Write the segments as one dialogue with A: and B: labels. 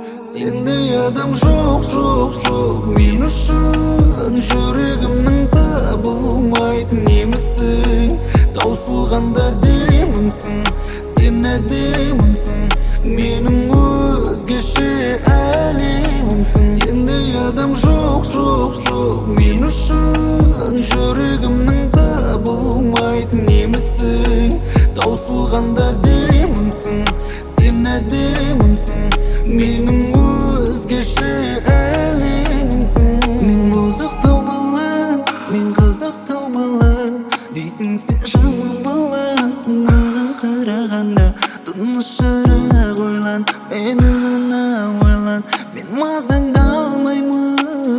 A: Sendey adam жоқ, жоқ, жоқ мен үшін жүрегімнің табылмайтын немісің таусылғанда деймінсің сен әдемімсің менің өзгеше әлемімсің Сендей адам жоқ, жоқ, жоқ мен үшін жүрегімнің табылмайтын немісің таусылғанда деймінсің сен әдемімсің менің өзгеше әлемімсің Мен бозақтау бала, мен қазақтау бала дейсің сен жаман бала маған қарағанда тынышырақ ойлан мені ғана ойлан мен мазаңды алмаймын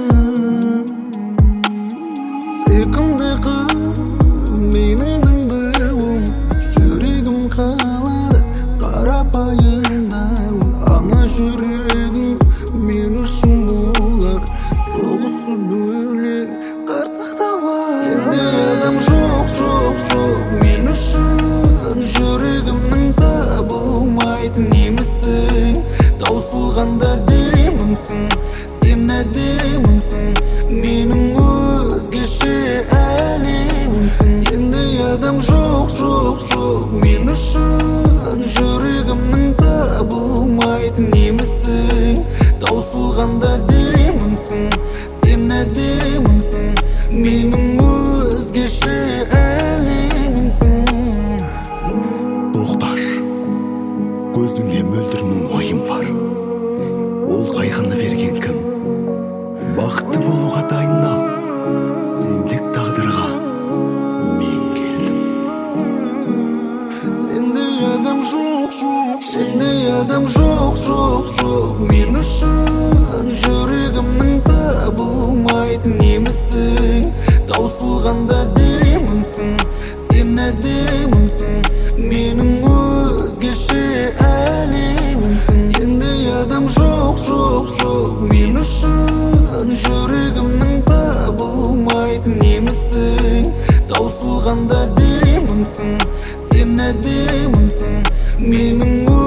A: сүйкімді қыз менің діңдеуім жүрегім қалады қарапайымдау ана жүрегің мен үшін болар соғысы бөлек қарсақтауы Сендей адам жоқ, жоқ, жоқ мен үшін жүрегімнің табылмайтын немісің таусылғанда деймінсің сен әдемімсің менің өзгеше әлемімсің Сендей адам жоқ, жоқ, жоқ мен үшін жүрегімнің табылмайтын немісің таусылғанда деймінсің сен әдемімсің менің өзгеше әлемімсің
B: Тоқташ, көзіңде мөлдір мұң ойым бар ол қайғыны берген кім бақытты болуға дайындал сендік тағдырға мен келдім
A: Сендей адам жоқ, жоқ, сендей адам жоқ, жоқ, жоқ мен үшін жүрегімнің табылмайтын немісің таусылғанда деймінсің сен әдемімсің менің өзгеше әлемімсің Сендей адам жоқ, жоқ, жоқ мен үшін жүрегімнің табылмайтын немісің таусылғанда деймінсің сен әдемімсің менің